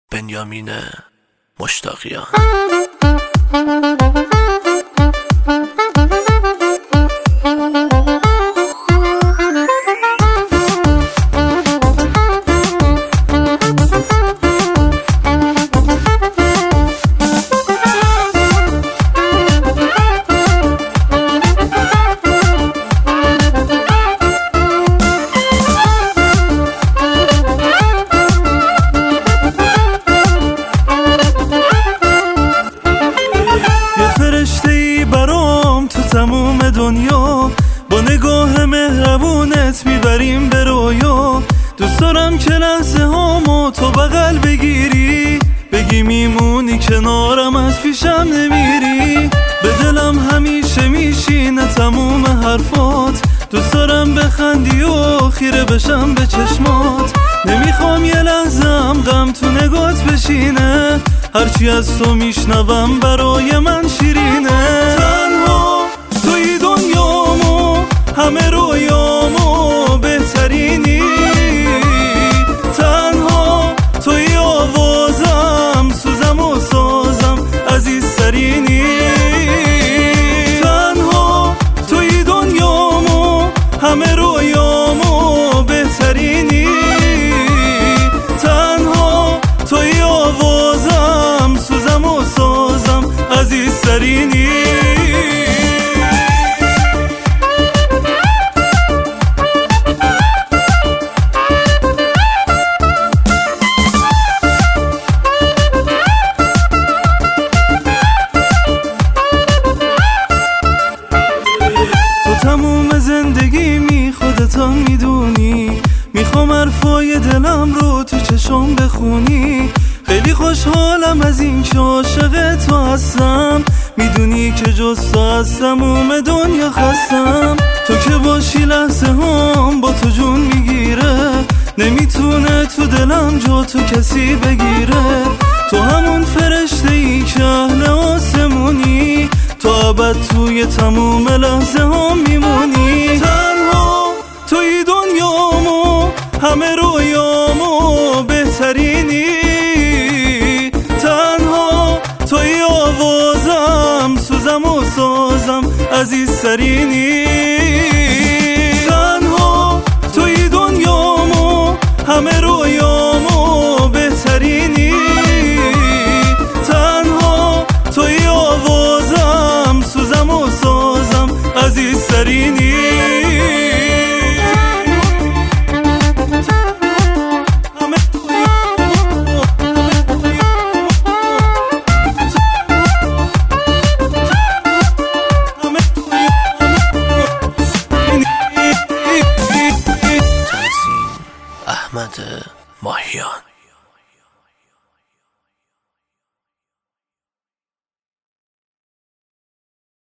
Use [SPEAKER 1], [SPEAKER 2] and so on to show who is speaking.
[SPEAKER 1] بنیامین مشتاقیان.
[SPEAKER 2] تموم دنیا با نگاه مهربونت میبریم به رویا. دوست دارم که لحظه هامو تو بغل بگیری، بگی میمونی کنارم از پیشم نمیری. به دلم همیشه میشینه تموم حرفات، دوست دارم بخندی و خیره بشم به چشمات. نمیخوام یه لحظه هم غم تو نگات بشینه، هرچی از تو میشنوم برای من شیرینه. تنها توی دنیامو همه رویامو بهترینی، تنها توی آوازم سوزم و سازم عزیزترینی. تنها توی دنیامو همه رویامو بهترینی، تنها توی آوازم سوزم و سازم عزیزترینی. تموم زندگی خودتم میدونی، میخوام حرفای دلم رو تو چشم بخونی. خیلی خوشحالم از این که عاشق تو هستم، میدونی که جز تو از تموم دنیا خستم. تو که باشی لحظه هم با تو جون میگیره، نمیتونه تو دلم جا تو کسی بگیره. تو همون فرشته ای که اهل آسمونی، تو ابد توی تموم لحظه هم میمونی. تنها توی دنیامو همه رویامو بهترینی، تنها توی آوازم سوزم و سازم عزیزترینی. تنها توی دنیامو همه رویامو بهترینی، تنها توی آوازم سوزم و سازم عزیزترینی.
[SPEAKER 1] احمد ماهیان.